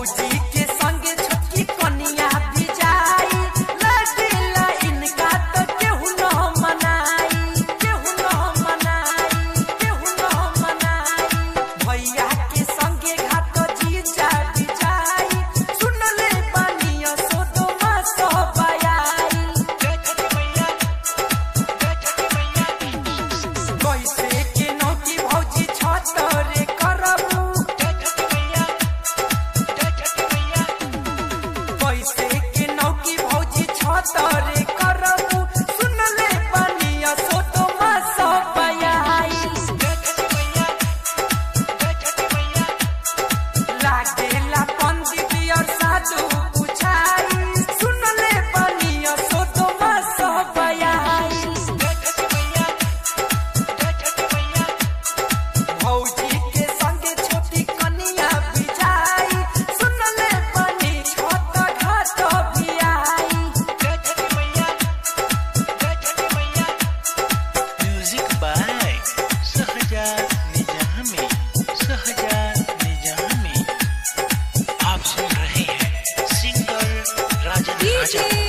भौजी के संगे छोटकी कनिया भी जाई लगेला इनका तो केहू न मनाई केहू न मनाई केहू न मनाई भैया के संगे घाट जीजा भी जाई सुनले बनिया सोदमा सब आई कैसे के नौकी भौजी छतरे करबू कैसे के नौकी भौजी छतरे करबू सुनले बनिया सोदमा सब आई लागेला पंडित और साधु पुछाई सुनले बनिया सोदमा सब आई भौजी के संगे छोटी कनिया भी जाई सुनले बनी छोट घाट भी आई म्यूजिक बाय सहजाद निजामी आप सुन रहे हैं सिंगर राजन राजा।